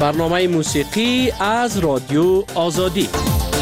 برنامه موسیقی از رادیو آزادی.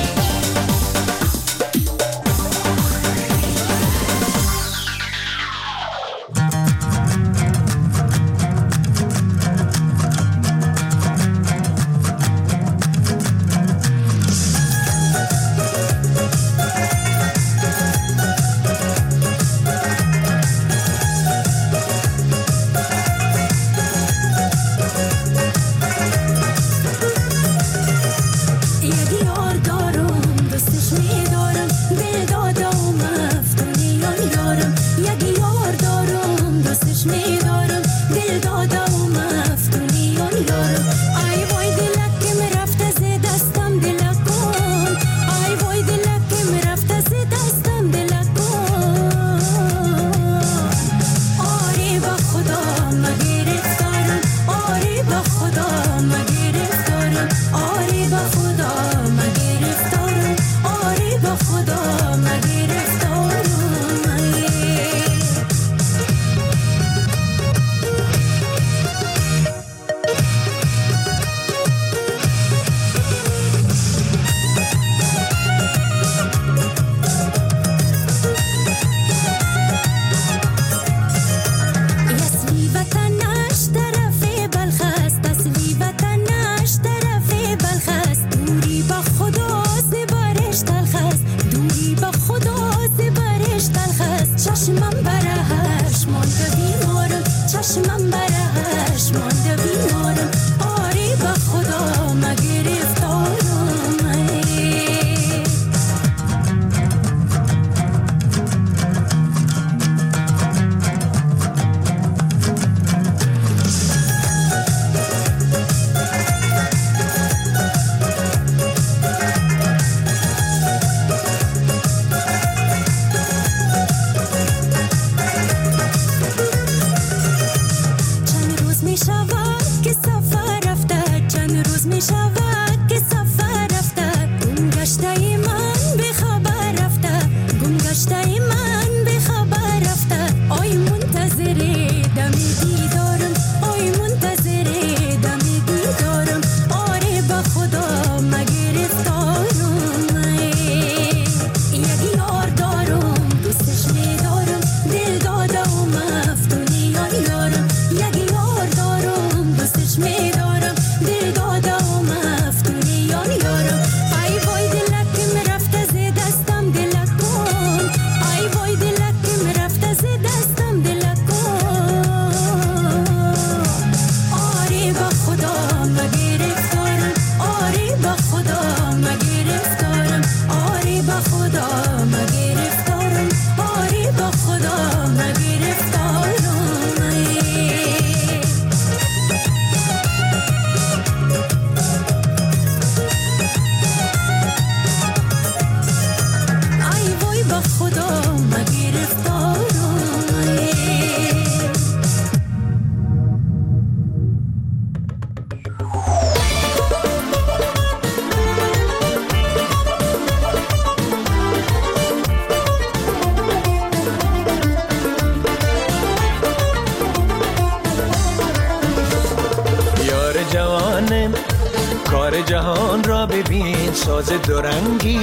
کار جهان را ببین، ساز دورنگی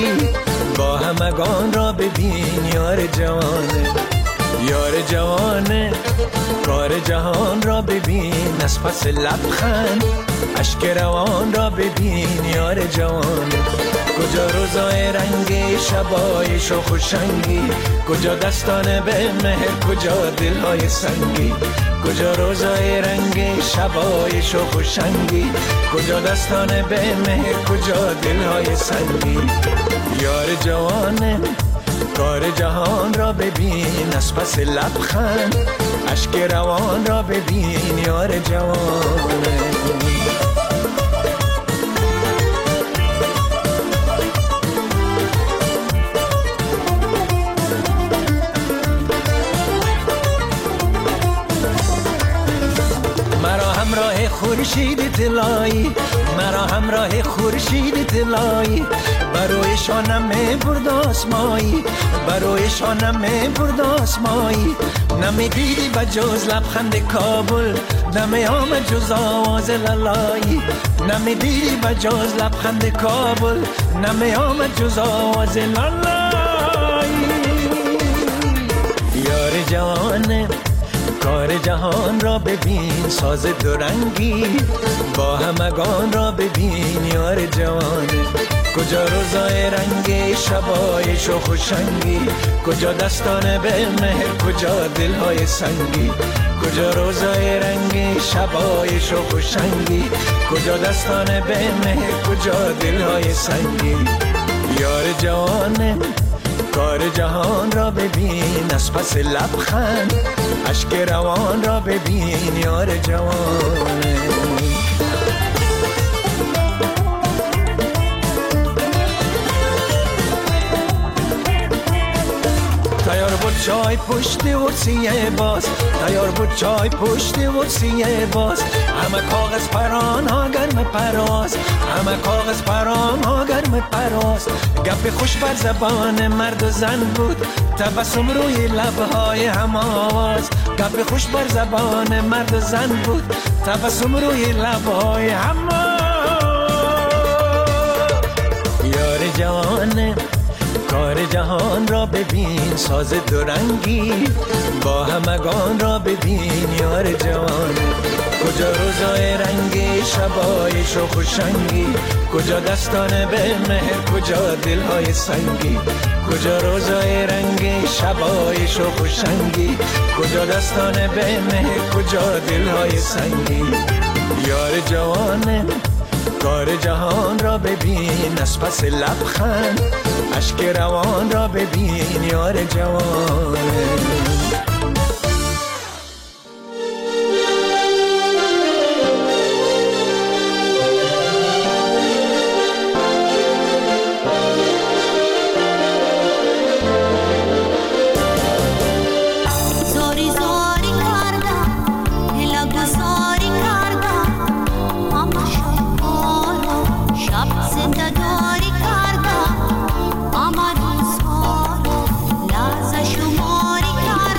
با همگان را ببین. یار جوانه، یار جوانه، کار جهان را ببین. از پس لبخند اشک روان را ببین. یار جوانه، کجا روزای رنگی، شبای شوخ و شنگی، کجا دستان به مهر، کجا دلهای سنگی. کجا روزای رنگی، شبای شوخ و شنگی، کجا دستان به مهر، کجا دلهای سنگی. یار جوانه، کار جهان را ببین. از پس لبخند اشک روان را ببین. یار جوانه، همراه خورشید طلایی، مرا همراه خورشید طلایی، برای شانم برد آسمایی، برای شانم برد آسمایی. نمیدیدی بجز لبخند کابل، نمی آمد جز آواز لالایی، نمیدیدی بجز لبخند کابل، نمی آمد جز آواز لالایی. یار جوانه کار جهان را ببین، ساز دورنگی با همگان را ببین. یار جوانه کجا روزای رنگی، شبای شوخ و شنگی، کجا دستان به مهر، کجا دلهای سنگی، کجا روزای رنگی، شبای شوخ و شنگی، کجا دستان به مهر، کجا دلهای سنگی. یار جوانه کار جهان را ببین، از پس لبخند اشک روان را ببین. یار جوانه تیار بود چای پشت ورسیه باز، تیار بود چای پشت ورسیه باز. همه کاغذ پران ها گرم پراز، همه کاغذ پران ها گرم پراز. گپ خوش بر زبان مرد و زن بود، تبسم روی لبهای هم آواز. گپ خوش بر زبان مرد و زن بود، تبسم روی لبهای هم آواز. یار جوانه کار جهان را ببین، ساز دورنگی با همگان را ببین. یار جوانه کجا روزای رنگی، شبای شوخ و شنگی، کجا دستان به مهر، کجا دلهای سنگی، کجا روزای رنگی، شبای شوخ و شنگی، کجا دستان به مهر، کجا دلهای سنگی. یار جوانه کار جهان را ببین، از پس لبخند اشک روان را ببین. یار جوانه شماری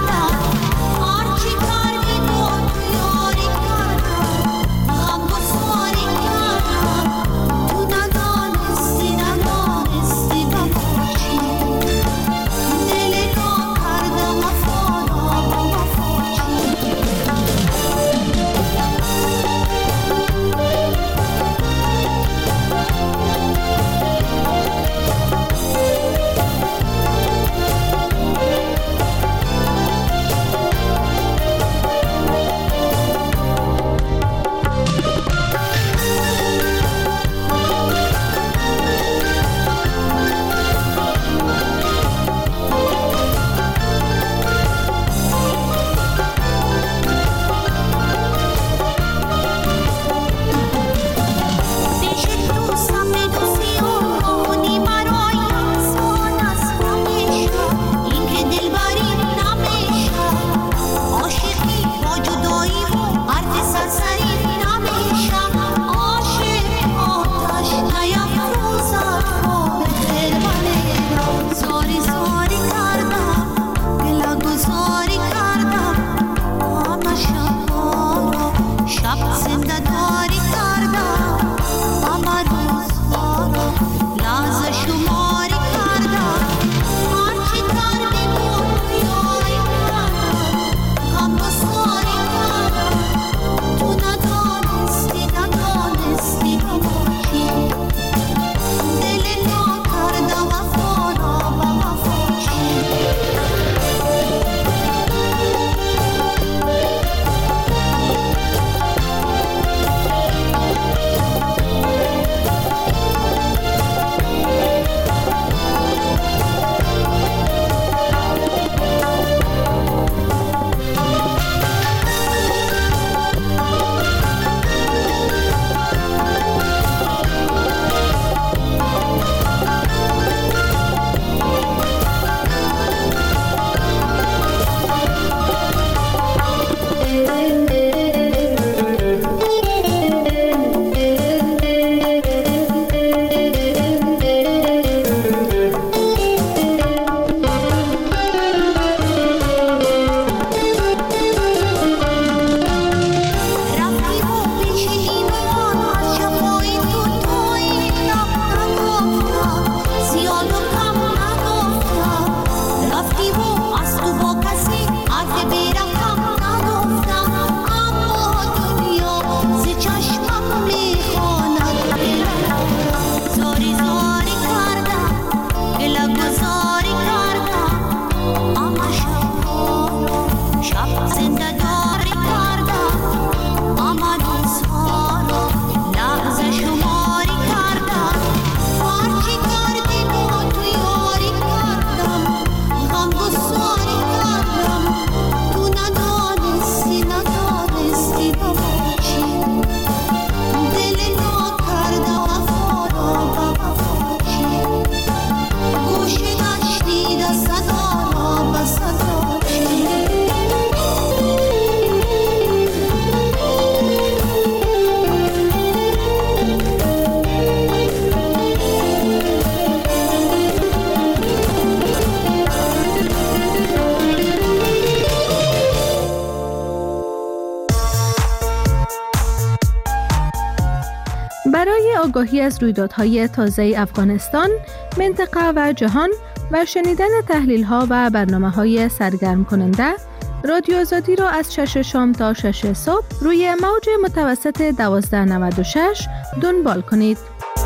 آگاهی از رویدادهای تازه افغانستان، منطقه و جهان و شنیدن تحلیل‌ها و برنامه‌های سرگرم کننده، رادیو آزادی را از 6 شام تا 6 صبح روی موج متوسط 1296 دنبال کنید.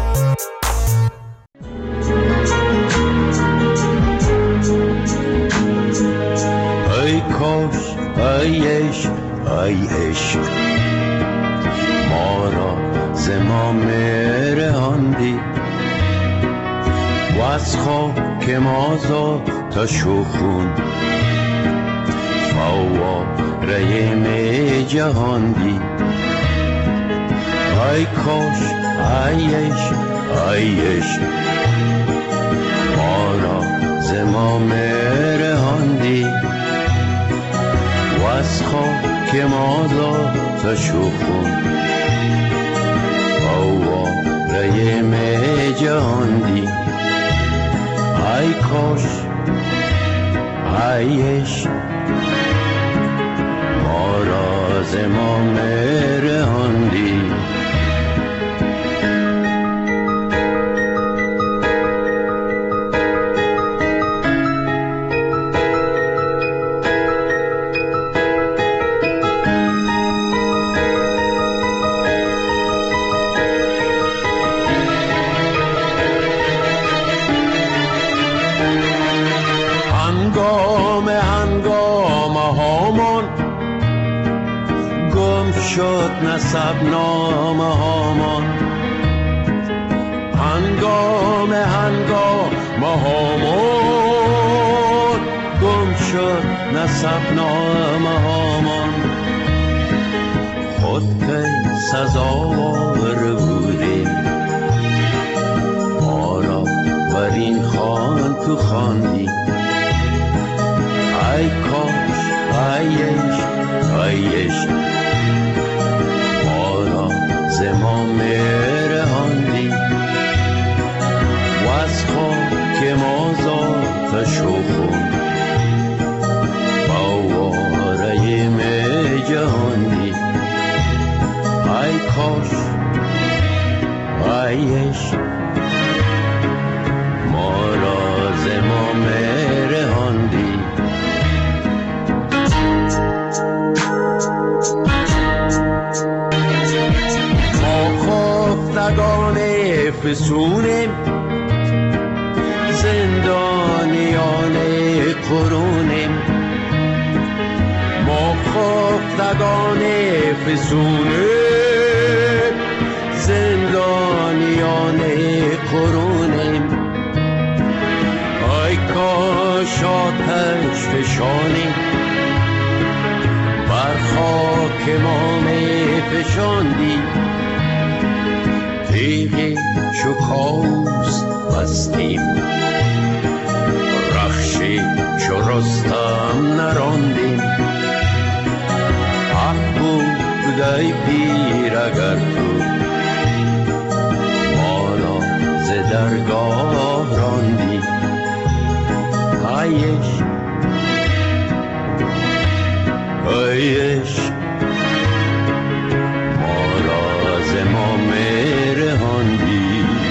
ای کاش، ای عشق، ای عشق، ما را ز ما مرهاندی و از خاک ما تا شخون فواره می جهاندی. ای کاش، ای عشق، ای عشق، ما را ز ما مرهاندی و از خاک ما تا شخون فواره می جهاندی. ای کاش، ای عشق، ما را ز ما مرهاندی. شد نسب نامه هامان، هنگام هامان گم شد نسب نامه هامان. خود پی سزاوار بودیم، ما را بر این خوان تو خواندی. ای کاش، ای عشق، ای عشق، ز ما مرهاندی و از خاک ما تا شخون فواره می جهاندی. ای کاش، ای عشق، ما را ز ما مرهاندی. خفتگان فسونیم، زندانیان قرونیم. ما خفتگان فسونیم، زندانیان قرونیم. ای کاش آتش فشانیم، بر خاک ما می فشاندی. تیغی چو کاوس بستیم، رخشی چو رستم نراندیم. حق بود ای پیر اگر تو ما را ز درگاه راندی. ای عشق، ای عشق، ما را ز ما مرهاندی.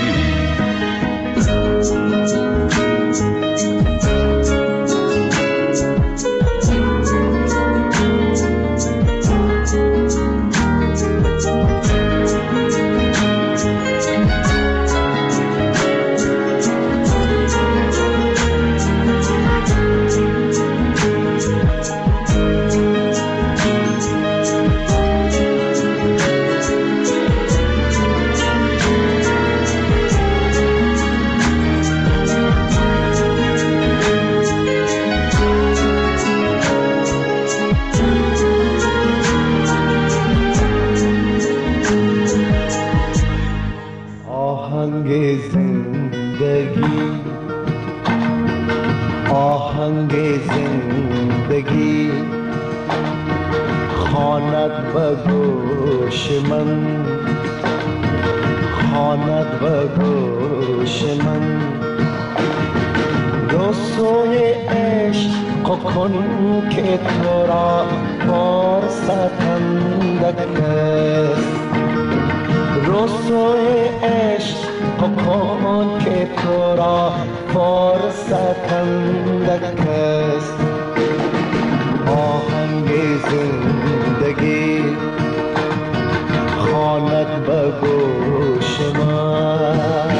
آهنگ زندگی خواند به گوش من، خواند به گوش من. رسوی عشق کن که تو را فرصت اندک است، رسوی عشق کن که تو را فرصت اندک است. آهنگ زندگی خواند به گوش من.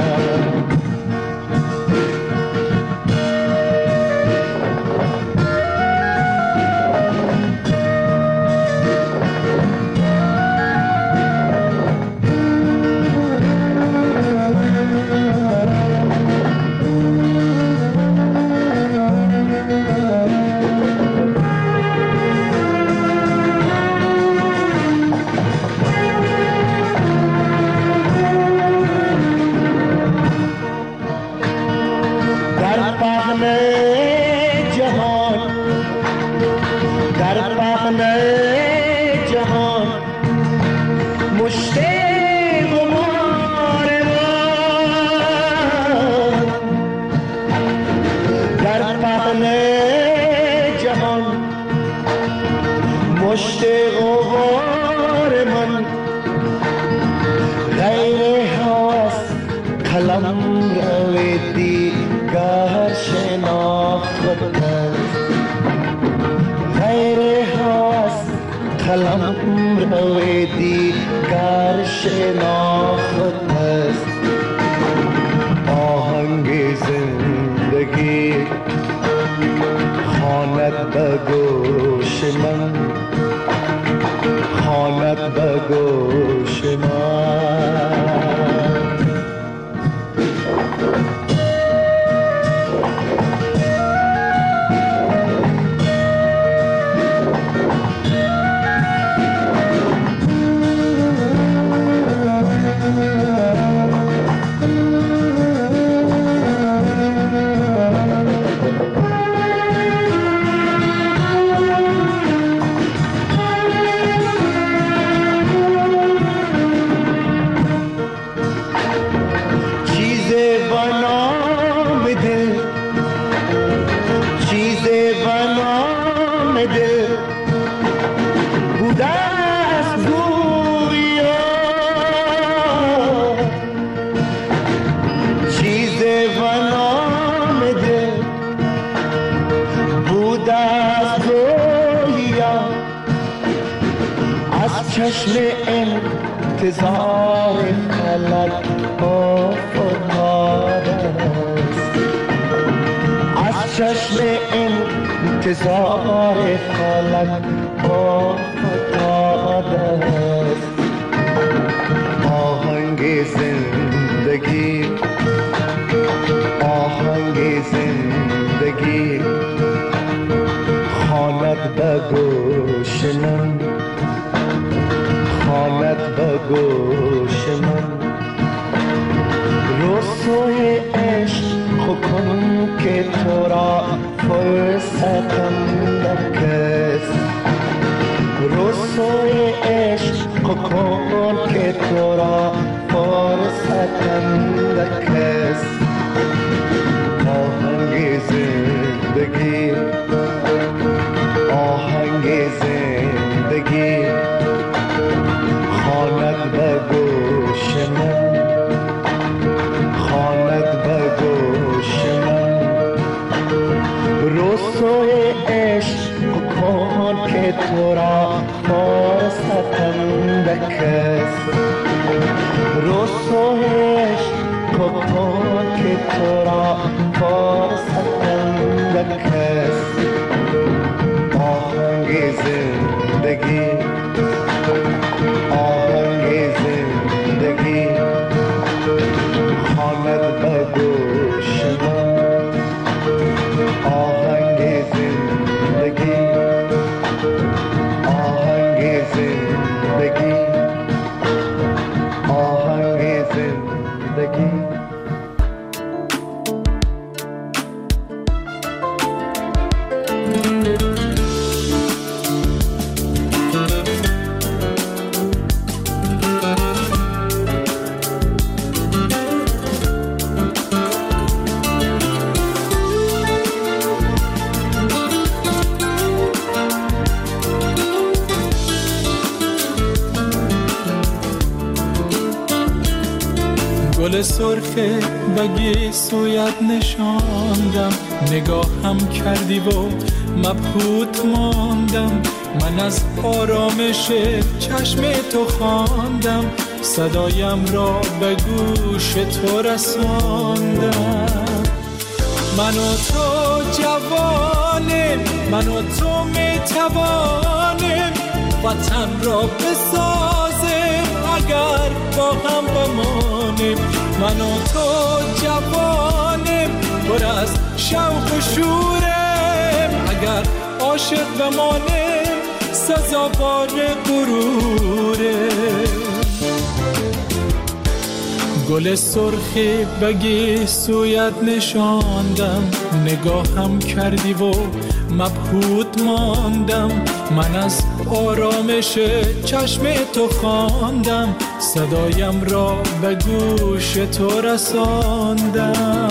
چشم انتظار فلک افتاده است، از چشم انتظار فلک افتاده است. آهنگ زندگی، آهنگ زندگی خواند به گوش من، خواند به گوش من. رسوی عشق کن که تو را فرصت اندک است، رسوی عشق کن که تو را فرصت اندک است. آهنگ زندگی، آهنگ زندگی خواند به گوش من، خواند به گوش من. رسوی عشق کن که تو را فرصت اندک است، رسوی عشق کن که تو را فرصت اندک است. آهنگ زندگی، آهنگ زندگی خواند به گوش من، آهنگ زندگی، آهنگ زندگی، آهنگ زندگی. گل سرخه بگی سویت نشاندم، نگاهم کردی و مبهوت ماندم. من از آرامش چشم تو خواندم، صدایم را به گوش تو رساندم. من و تو جوانیم، من و تو میتوانیم وطن را بسازیم اگر با هم بمانیم. من و تو جوانیم پر از شوق و شوریم، اگر عاشق بمانیم سزاوار غروریم. گل سرخی بگی سویت نشاندم، نگاهم کردی و مبهوت ماندم. من از آرامش چشم تو خواندم، صدایم را به گوش تو رساندم.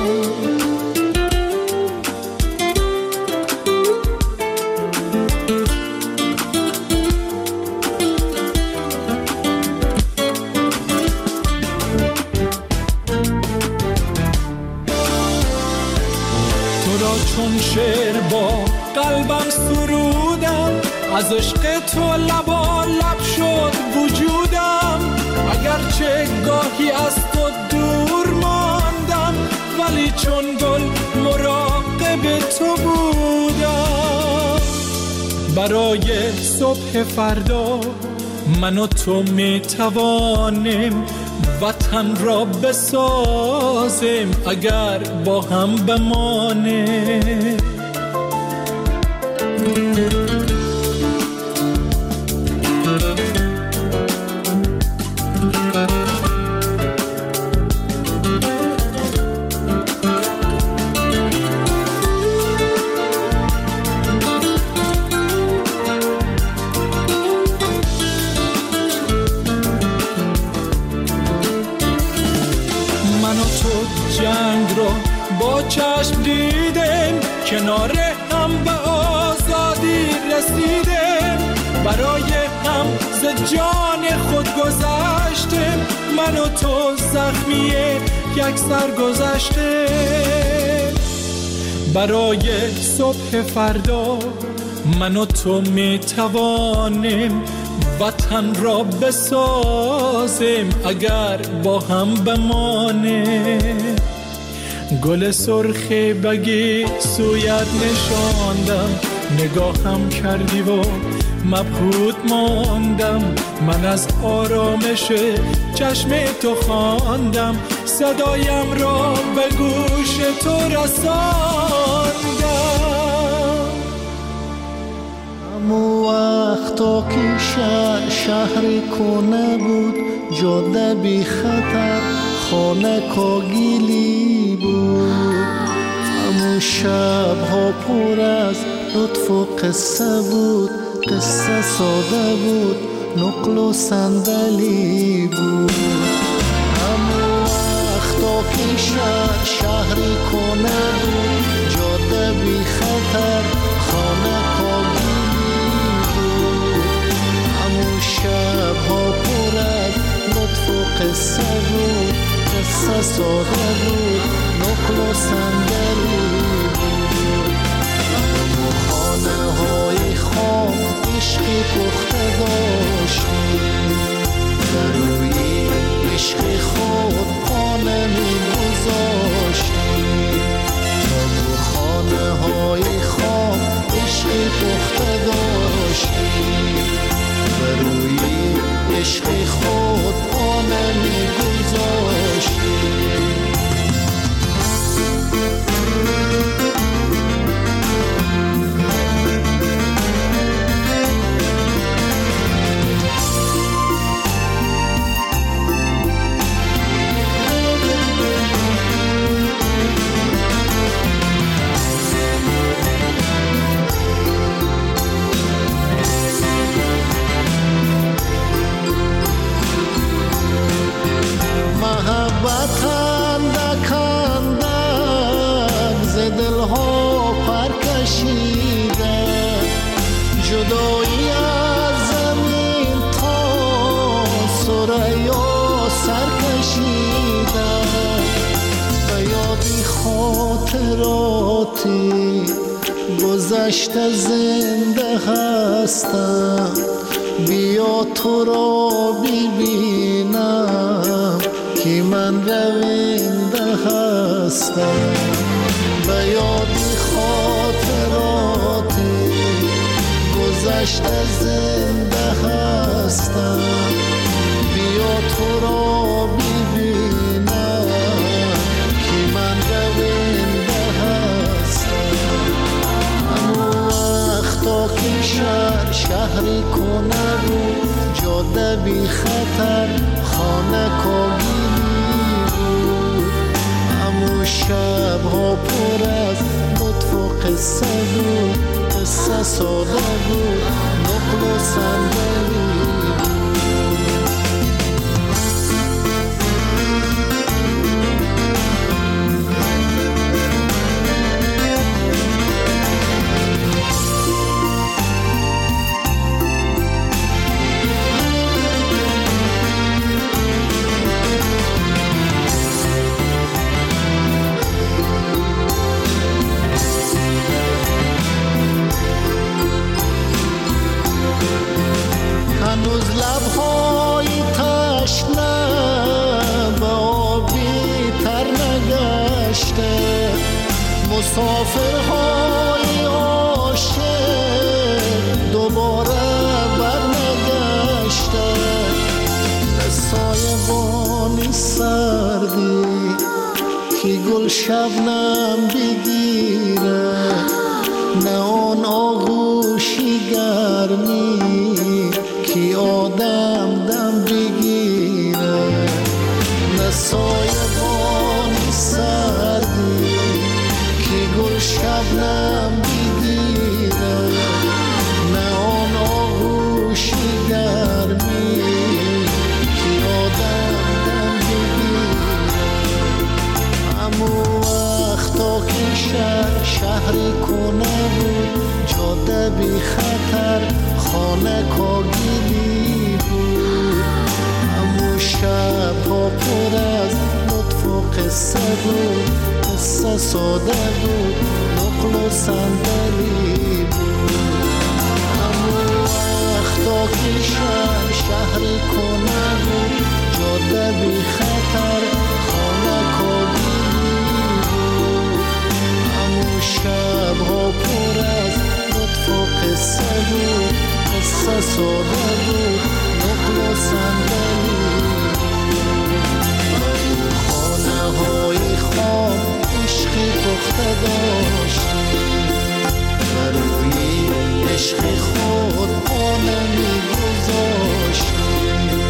چون شعر با قلبم سرودم، از عشق تو لبالب شد وجودم. اگرچه گاهی از تو دور ماندم، ولی چون گل مراقب تو بودم. برای صبح فردا من و تو میتوانیم وطن را بسازیم اگر با هم بمانیم. جنگ رو با چشم دیدیم، کنار هم به آزادی رسیدیم. برای هم ز جان خود گذشتیم، من و تو زخمی یک سر گذشتیم. برای صبح فردا من و تو میتوانیم وطن را بسازیم اگر با هم بمانیم. گل سرخی بگی سویت نشاندم، نگاهم کردی و مبهوت ماندم. من از آرامش چشم تو خواندم، صدایم را به گوش تو رساندم. همو وقتا که شهری کنه بود، جاده بی خطر خانه کاگیلی بود. همو شبها پر از لطف و قصه بود، قصه ساده بود نقل و صندلی بود. همو وقتا که شهری کنه بود، جاده بی خطر خانه کاگیلی بود. همو شبها پر از لطف و قصه بود، قصه ساده بود نقل و صندلی بود. همو خانه های خام عشقی پخته داشتیم، در روی عشق خود پا نمی گذاشتیم. همو خانه های خام عشقی پخته داشتیم، در روی عشق خود پا نمی گذاشتیم. محبت اندک اندک ز دلها پر کشیده، جدایی از زمین تا ثریا سر کشیده. خاطراتی گذشته زنده هستم، بیا تو را ببینم که من رونده هستم. به یادی خاطراتی گذشته زنده هستم، بیا تو را ببینم که من رونده هستم. همون وقتا که شهری کنه بود، جاده بی خطر خانه کاگیلی بود. همون شبها پر از لطف و قصه بود، قصه ساده بود، نقل و صندلی هنوز لبهای تشنه به آبی تر نگشته، مسافرهای عاشق دوباره برنگشته. سایبانی سردی که گل شبنم بگیره، نه آن آغوشی گرمی که آدم دم بگیره. نه سایبانی سردی که گل شبنم بگیره، نه آن آغوشی گرمی که آدم دم بگیره. همون وقتا که شهری کنه بود، جاده بی خطر خانه کاگیلی بود. همون شبها پر از لطف و قصه بود، قصه ساده بود، نقل و صندلی بود. همون وقتا که شهری کنه بود، جاده بی خطر خانه کاگیلی بود. همون شبها پر از لطف و قصه بود، قصه ساده بود، نقل و صندلی. خانه های خام عشقی پخته داشتی، بر روی عشق خود پانه می‌گذاشتی.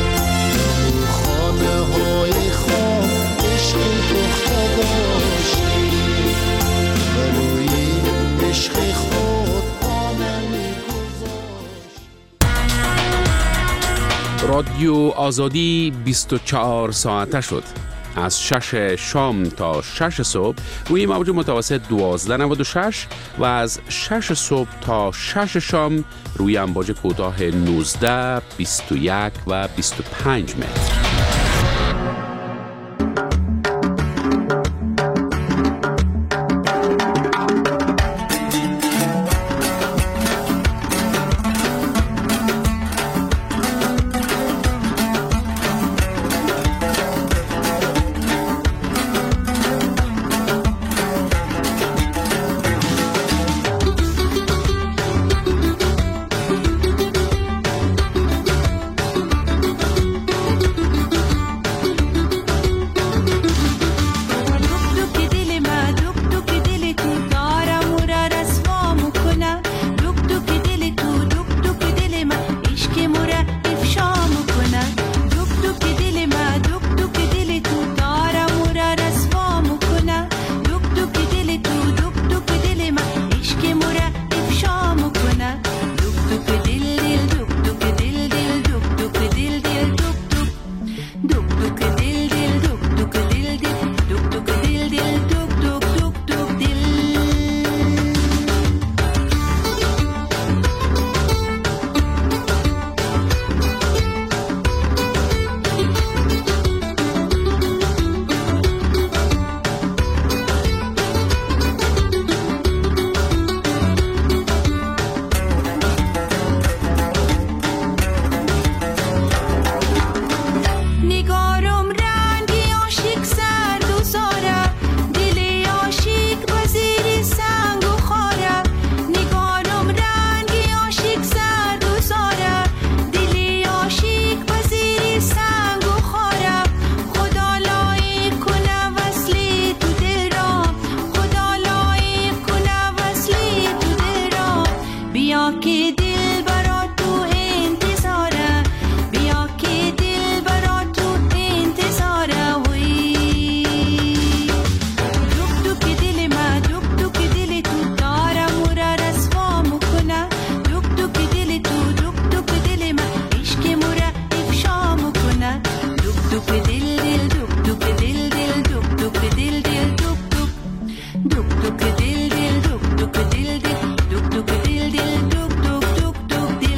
خانه های خام عشقی پخته داشتی، بر روی عشق خود پانه می‌گذاشتی. رادیو آزادی 24 ساعته شد. از 6 شام تا 6 صبح روی موج متوسط 1296 و از 6 صبح تا 6 شام روی امواج کوتاه 19، 21 و 25 متر. بیا که دل برا تو انتظاره، بیا که دل برا تو انتظاره. وی دوک دوک دل ما، دوک دوک دل تو داره مورا رسوا میکنه. دوک دوک دل تو، دوک دوک دل ما عشق مورا افشا میکنه. دوک دوک دل دل، دوک دوک دل دل، دوک دوک دل دل، دوک دوک دوک دوک دل دل، دوک دوک دل دل، دوک دوک دل دل، دوک دوک دوک دوک دل.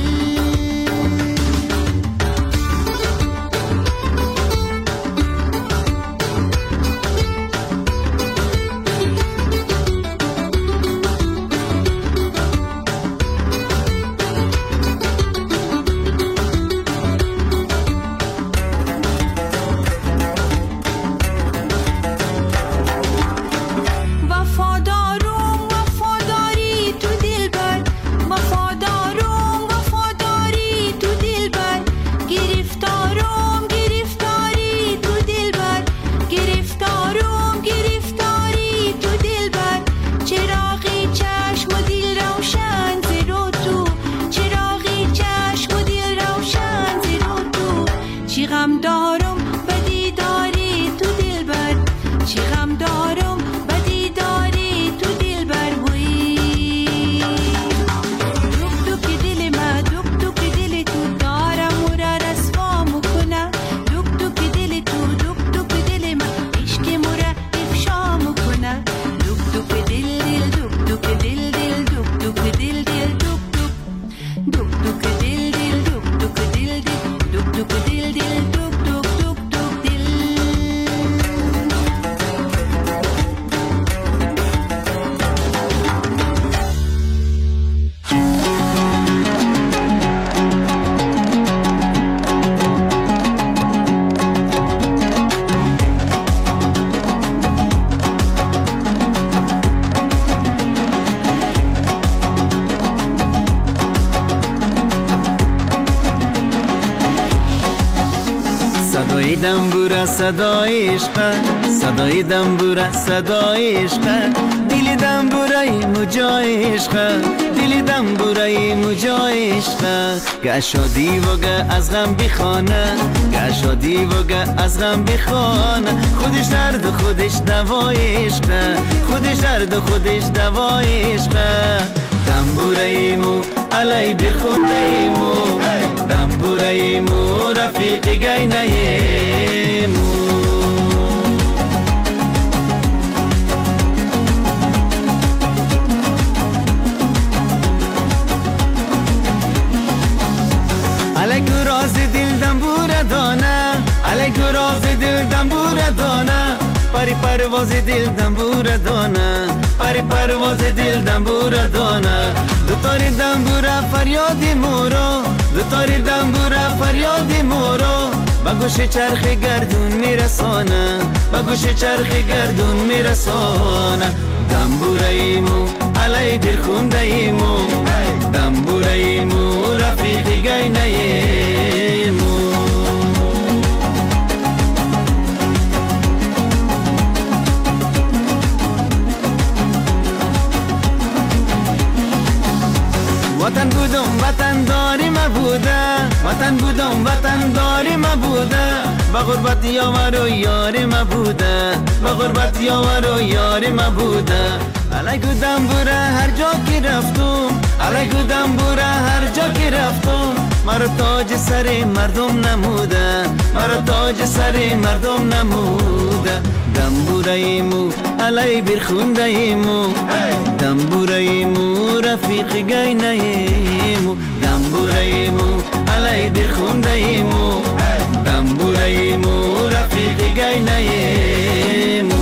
وفادارم وفاداری تو دلبر، وفادارم وفاداری تو دلبر. گرفتارم گرفتاری تو دلبر، گرفتارم گرفتاری تو دلبر. چراغی چشم و دل روشن زیرو تو، چراغی چشم و دل روشن زیرو تو. چی غم دارم بدی داری تو دلبر، چی غم دارم بدی داری تو دلبر. وی دوک دوک دل ما، دوک دوک دل تو داره مورا رسوا میکنه. دوک دوک دل تو، دوک دوک دل ما عشق مورا افشا میکنه. دوک دوک دل دل، دوک دوک دل دل، دوک دوک دل دل، دوک دوک دوک دوک دل دل، دوک دوک دل دل، دوک دوک دل دل، دوک دوک دوک دوک دل. صدای دنبوره صدای عشقه، صدای دنبوره صدای عشقه. دل دنبوره مجای عشقه، دل دنبوره مجای عشقه. گه شادی و گه از غم بخانه، گه شادی و گه از غم بخانه. خودش درد و خودش دوای عشقه، خودش درد و خودش دوای عشقه. دنبوره مو علی بخونده مو، دنبوره مو رفیق گینه مو. علیکو راز دل دنبوره دانه، علیکو راز دل دنبوره دانه. پری پرواز دل دنبوره دانه، پری پرواز دل دنبوره دانه. دوتاری دنبوره فریادی مورو، دوتاری دنبوره فریادی مورو. با گوش چرخ گردون میرسانه، با گوش چرخ گردون میرسانه. دنبوره ایمو علی دل خونده ایمو، دنبوره ایمو رفیقی گینه ایمو. وطن بودم وطن داری ما بوده، وطن بودم وطن داری ما بوده. با غربت یاور و یاری ما بوده، با غربت یاور و یاری ما بوده. علیکو دنبوره هر جا که رفتم، علیکو دنبوره هر جا که رفتم. مرا تاج سر مردم نموده، مرا تاج سر مردم نموده. دنبوره ایمو علی برخونده ایمو، دنبوره ایمو رفیق گینه ایمو. دنبوره ایمو علی برخونده ایمو، دنبوره ایمو رفیق گینه ایمو.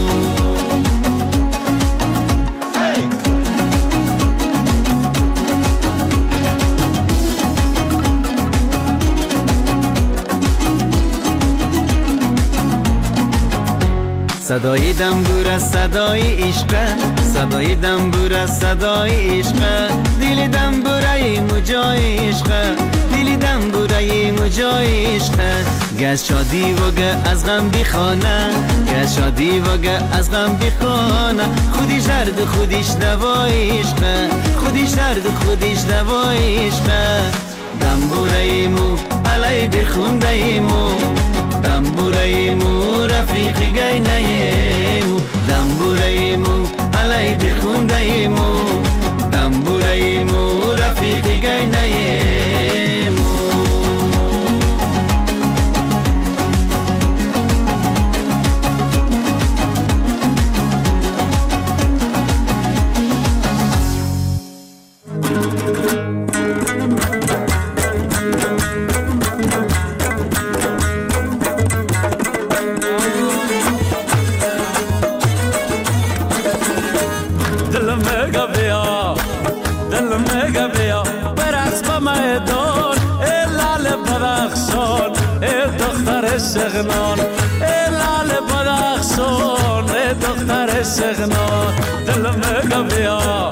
صدای دنبوره صدای عشقه، صدای دنبوره صدای عشقه. دل دنبوره مجای عشقه، دل دنبوره مجای عشقه گز شادی وگه از غم بیخانه گز شادی وگه از غم بیخانه خودیش درد خودیش دوای عشقه خودیش درد خودیش دوای عشقه دنبوره مو علی بخونده مو دنبوره مو رفیقی گینه مو دنبوره مو علی بخونده مو دنبوره مو رفیقی گینه سغنان لال بدخشان دختر سغنان دلم گبیا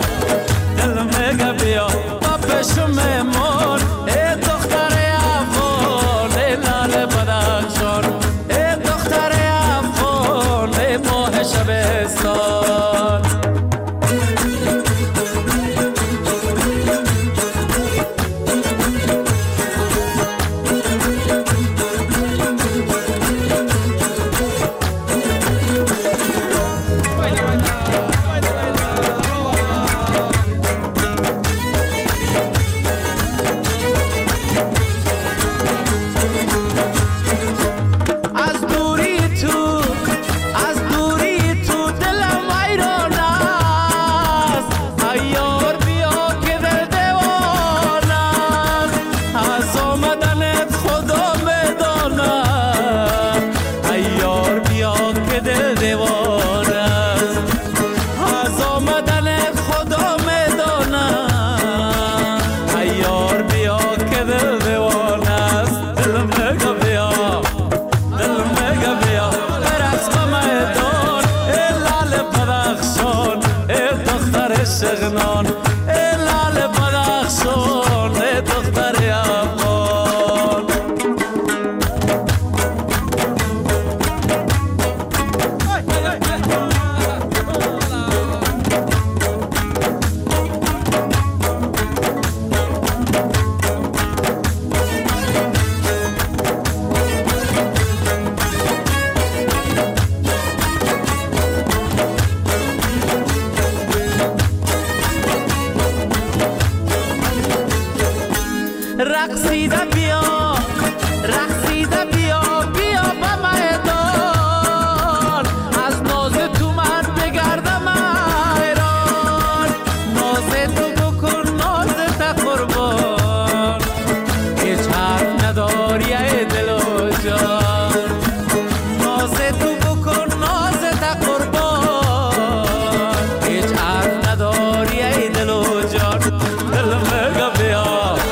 با پشم مون دختر افغان لال بدخشان دختر افغان ماه شبستان سغنان لال بدخشان دختر افغان رقصیده بیا بیا با میدان از ناز تو من بگردم حیران ناز تو بکن ناز تا قربان هیچ حرف نداری ای دل و جان ناز تو بکن ناز تا قربان هیچ حرف نداری ای دل و جان دلم بیا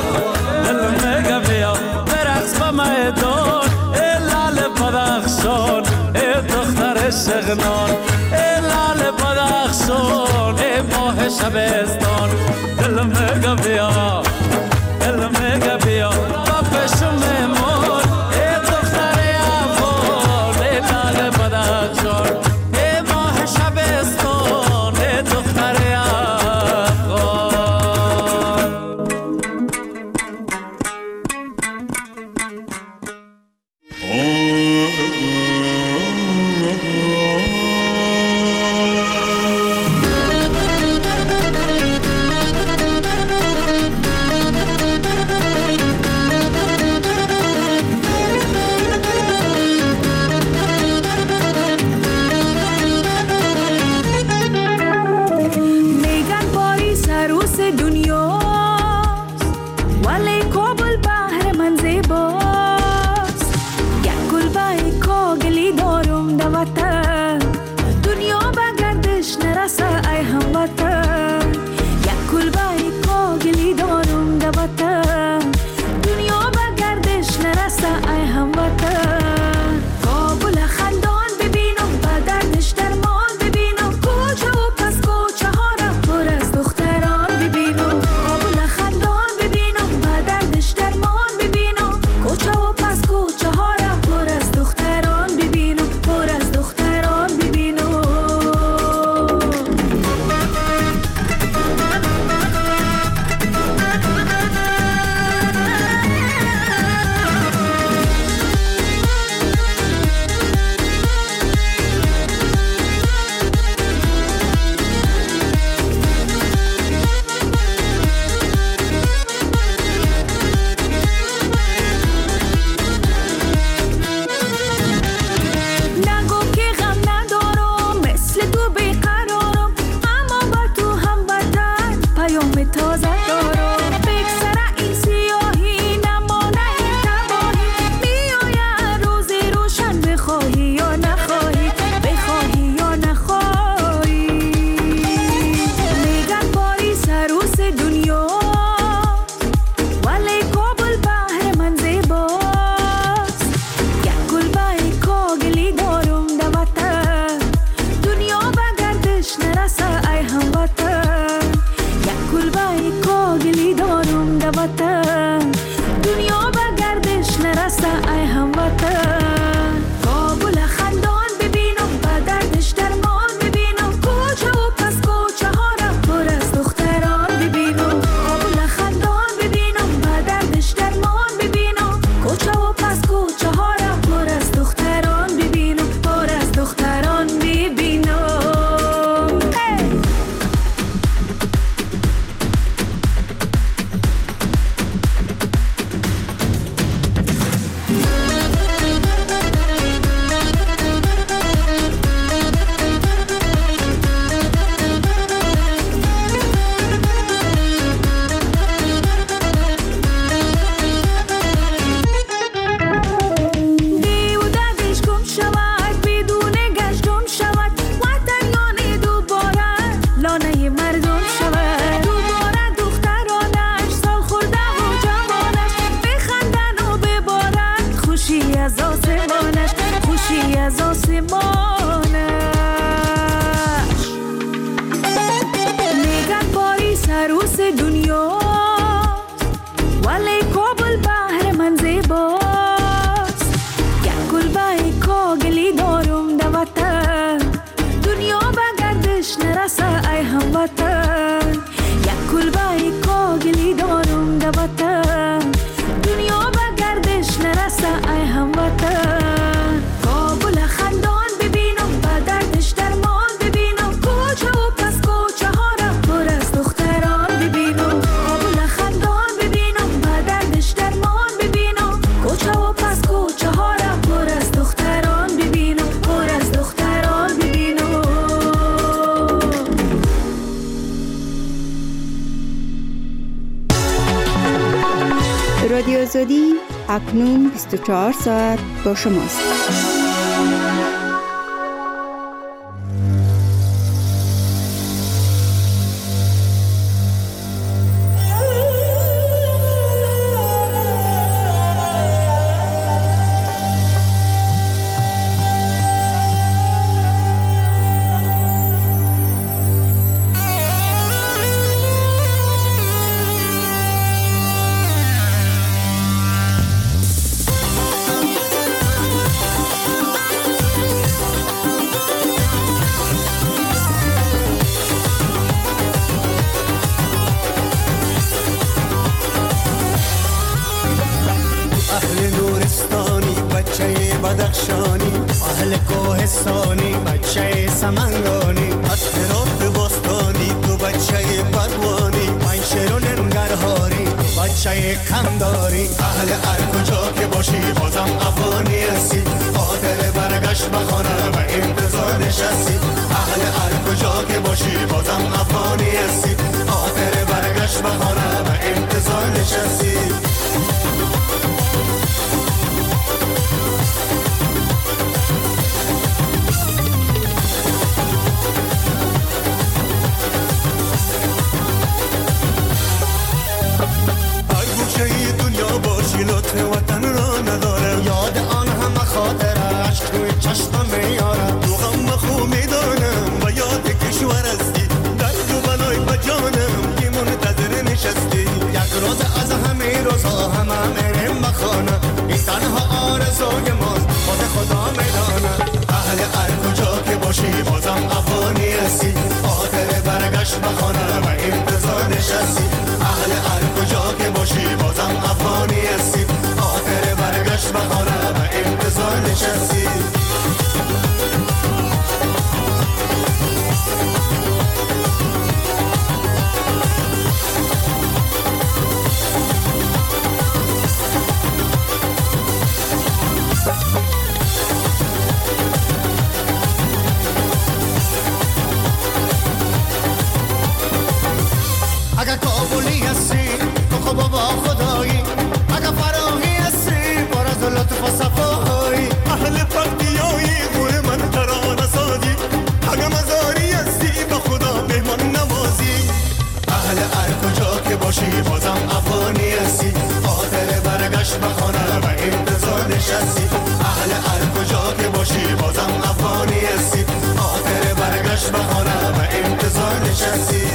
میدان لال بدخشان دختر سغنان لال بدخشان ماه شبستان دلم بیا با پشم مون دختر افغان لال بدخشان ماه شبستان دختر افغان پس دنیا ولی کابل بحر من زیباست یک کلبه کاغلی دارم در وطن دنیا به گردش نرسه ای هموطن یک کلبه کاغلی دارم در وطن دنیا به گردش نرسه ای هموطن کابل خندان ببینم به دردش درمان ببینم کوچه و پس کوچه ها را پر از دختران ببینم کابل خندان ببینم به دردش درمان ببینم کوچه و پس کوچه ها را پر از دختران ببینم پر از دختران ببینم. رادیو آزادی اکنون 24 ساعت با شماست. بدخشانی اهل کوهستانی بچه سمنگانی از هرات بستانی تو بچه بدوانی من شیرون ننگرهاری بچه کمداری اهل هر کجا که باشی بازم افغانی هستی خاطر برگشت بخانه و انتظار نشستی اهل هر کجا که باشی بازم افغانی هستی خاطر برگشت بخانه و انتظار نشستی لطف وطن را نداره یاد آن همه خاطره عشق روی چشمم میاره تو غم خوب میدانم و یاد کشور هستی درد و بلای بجانم که منتظر نشستی یک روز از همه روزها همه میرم بخانه این تنها آرزوی ماست خود خدا میدانه اهل هر کجا که باشی بازم افغانی هستی خاطر برگشت بخانه و انتظار نشستی اهل هر کجا که باشی بازم افغانی هستی خاطر برگشت بخانه و انتظار نشستی اگر کابلی هستی تو خب با خدایی اگر فراهی هستی پر از لطف و صفایی اهل پرتیایی گوه من ترانه سازی اگر مزاری هستی با خدا مهمان نوازی اهل هر کجا که باشی بازم افغانی هستی خاطر برگشت بخانه و انتظار نشستی اهل هر کجا که باشی بازم افغانی هستی خاطر برگشت بخانه و انتظار نشستی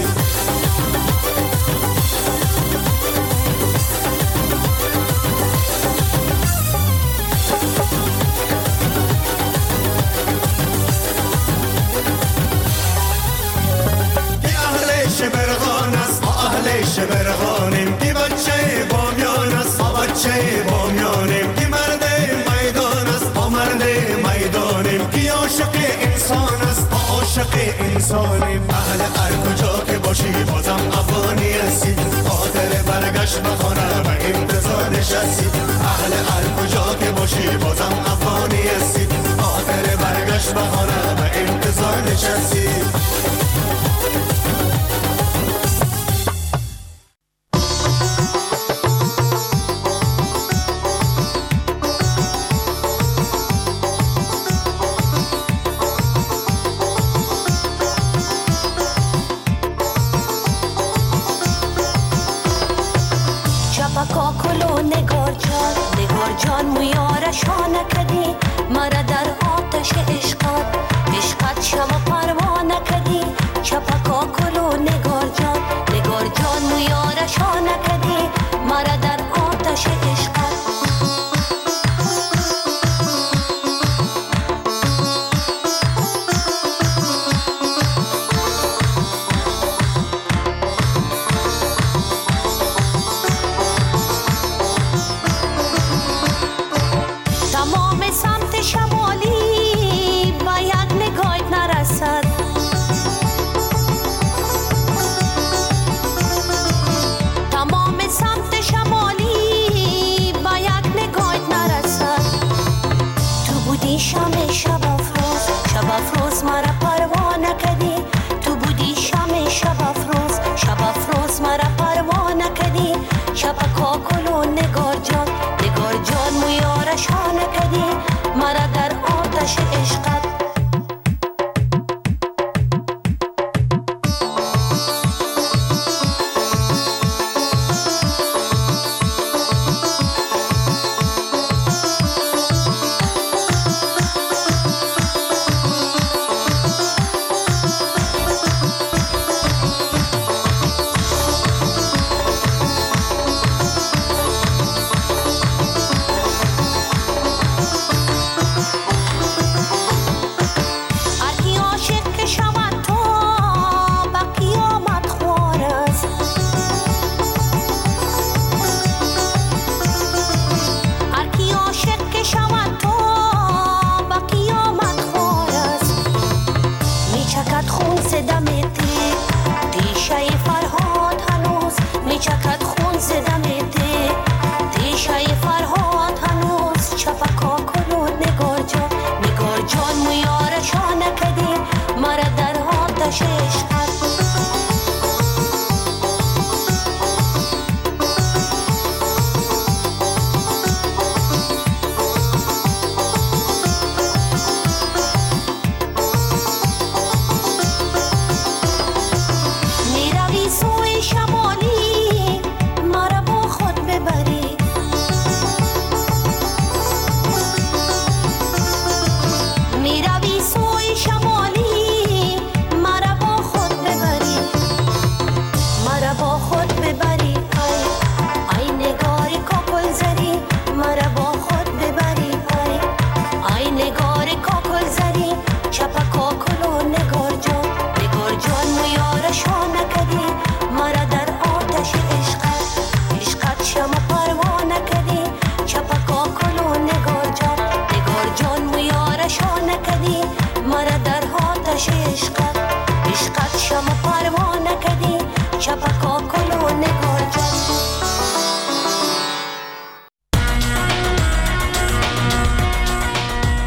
شبرغانیم کی بچه بامیان است ما بچه بامیانیم کی مرد میدان است ما مرد میدانیم کی عاشق انسان است ما عاشق انسانیم اهل هر کجا که باشی بازم افغانی هستی خاطر برگشت بخانه و انتظار نشستی اهل هر کجا که باشی بازم افغانی هستی خاطر برگشت بخانه و انتظار نشستی چپکا کلو نگار جان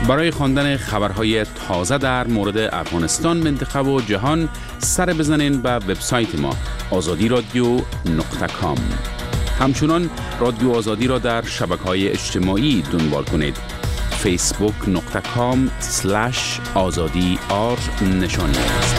برای خواندن خبرهای تازه در مورد افغانستان، منطقه و جهان سر بزنین به وبسایت ما azadiradio.com. همچنان رادیو آزادی را در شبکه‌های اجتماعی دنبال کنید. facebook.com/azadi نشانی است.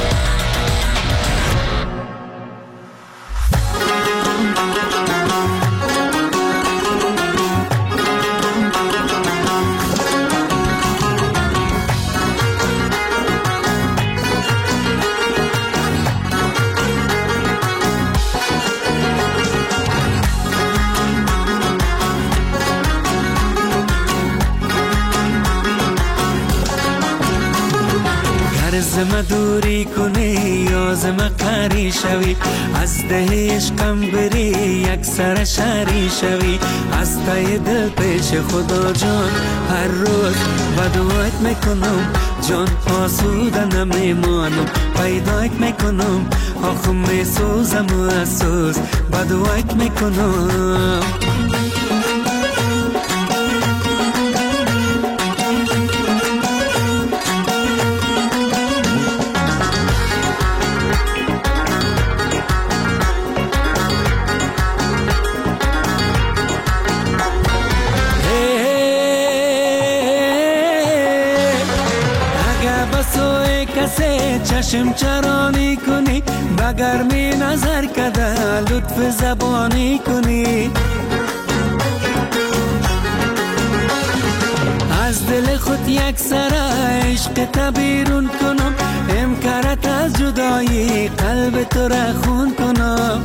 زم دوری کنی یا زم قری شوی، از ده عشقم بری یک سر شری شوی، از تای دل پیش خدا جان هر روز بدوایت میکنم، جان آسوده نمیمانم، پیدایت میکنم، آخ میسوزم و افسوس بدوایت میکنم. چشم چرانی کنی، بگر می نظر کده لطف زبانی کنی، از دل خود یک سر عشق تبیرون کنم، امکارت از جدایی قلب تو را خون کنم.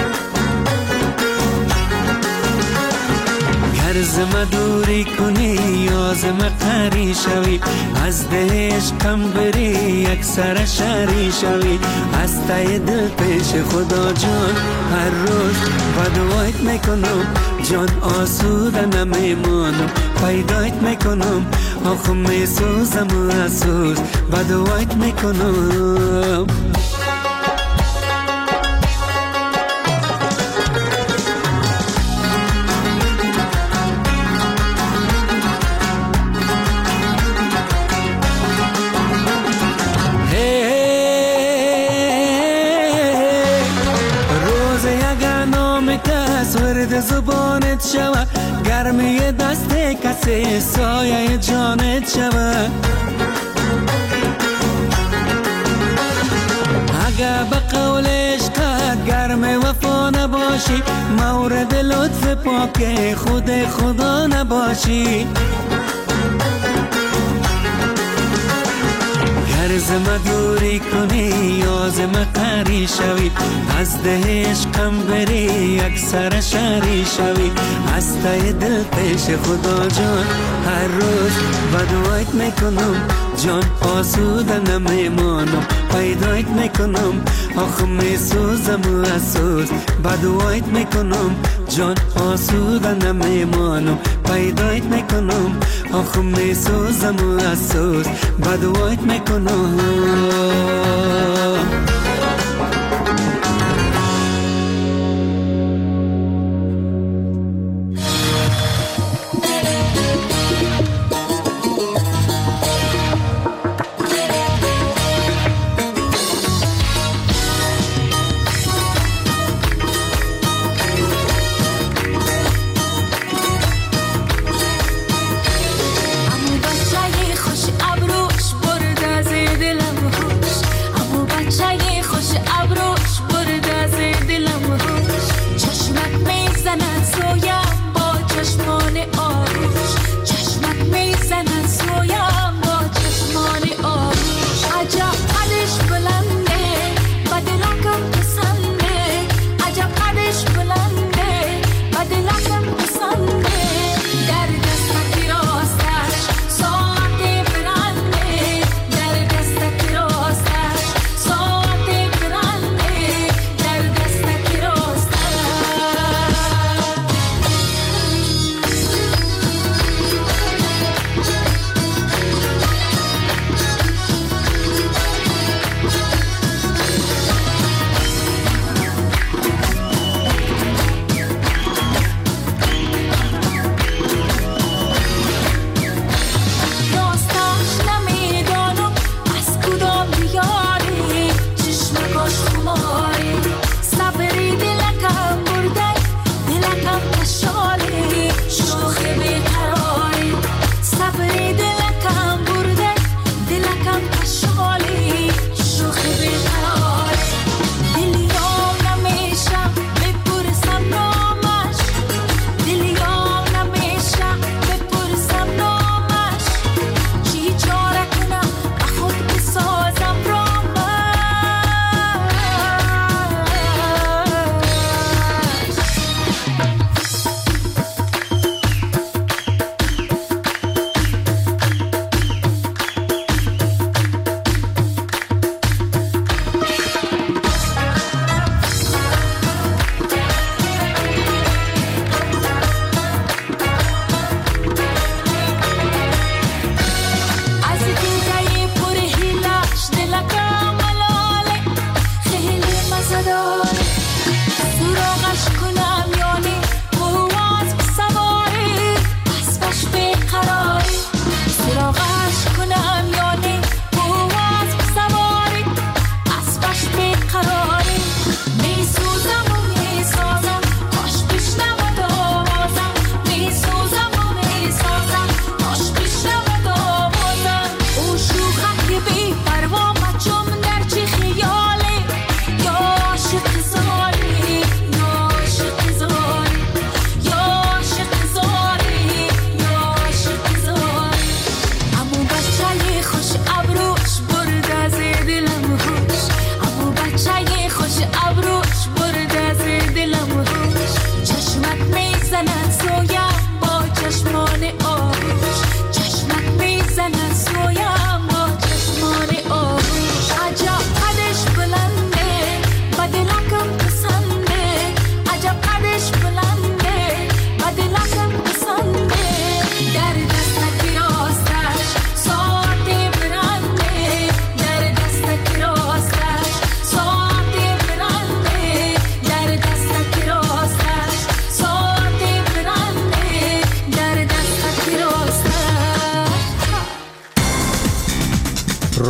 گر زم دوری کنی یا زم قری شوی، از ده عشقم بری یک سر شری شوی، از تای دل پیش خدا جان هر روز بدوایت میکنم، جان آسوده نمیمانم، پیدایت میکنم، آخ میسوزم و افسوس بدوایت میکنم. ورد زبانت شوه، گرمی دست کسی سایه جانت شوه، اگه به قول عشقت گرم وفا نباشی، مورد لطف پاک خود خدا نباشی. گر زم دوری کنی یا زم قری شوی، از ده عشقم بری یک سر شری شوی، از تای دل پیش خدا جان هر روز بدوایت میکنم، جان آسوده نمیمانم، پیدایت میکنم، آخ میسوزم و افسوس بدوایت میکنم، جان آسوده نمیمانم، پیدایت میکنم، آخ میسوزم و افسوس بدوایت میکنم. خوش ابروش برد از دلم خوش، اما بچه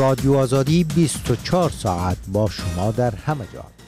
رادیو آزادی 24 ساعت با شما در همه جا.